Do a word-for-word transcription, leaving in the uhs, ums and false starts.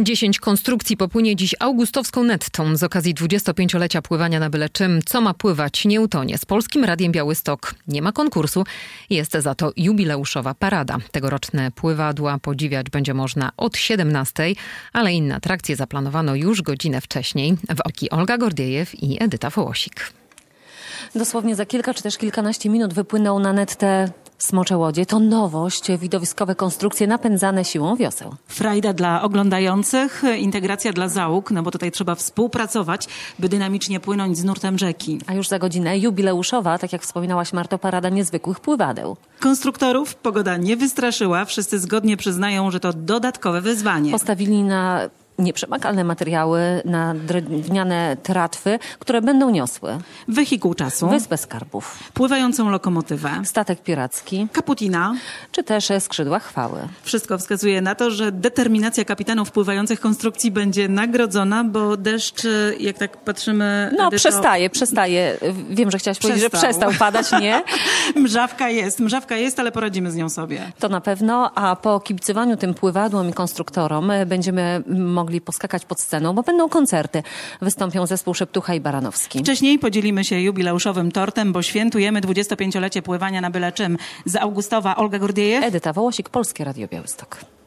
Dziesięć konstrukcji popłynie dziś augustowską Nettą z okazji dwudziestopięciolecia pływania na byle czym. Co ma pływać, nie utonie. Z Polskim Radiem Białystok nie ma konkursu, jest za to jubileuszowa parada. Tegoroczne pływadła podziwiać będzie można od siedemnastej, ale inne atrakcje zaplanowano już godzinę wcześniej. W Oki Olga Gordiejew i Edyta Wołosik. Dosłownie za kilka czy też kilkanaście minut wypłyną na Nettę smocze łodzie. To nowość, widowiskowe konstrukcje napędzane siłą wioseł. Frajda dla oglądających, integracja dla załóg, no bo tutaj trzeba współpracować, by dynamicznie płynąć z nurtem rzeki. A już za godzinę jubileuszowa, tak jak wspominałaś Marto, parada niezwykłych pływadeł. Konstruktorów pogoda nie wystraszyła. Wszyscy zgodnie przyznają, że to dodatkowe wyzwanie. Postawili na nieprzemakalne materiały, na drewniane tratwy, które będą niosły Wehikuł czasu, Wyspę Skarbów, pływającą lokomotywę, statek piracki, Kaputina, czy też skrzydła chwały. Wszystko wskazuje na to, że determinacja kapitanów pływających konstrukcji będzie nagrodzona, bo deszcz, jak tak patrzymy... No Edyto, przestaje, przestaje. Wiem, że chciałaś powiedzieć, że przestał padać, nie? Mrzawka jest, mrzawka jest, ale poradzimy z nią sobie. To na pewno, a po kibicowaniu tym pływadłom i konstruktorom będziemy mogli poskakać pod sceną, bo będą koncerty. Wystąpią zespół Szeptucha i Baranowski. Wcześniej podzielimy się jubileuszowym tortem, bo świętujemy dwudziestopięciolecie pływania na byle czym. Z Augustowa Olga Gordiejew, Edyta Wołosik, Polskie Radio Białystok.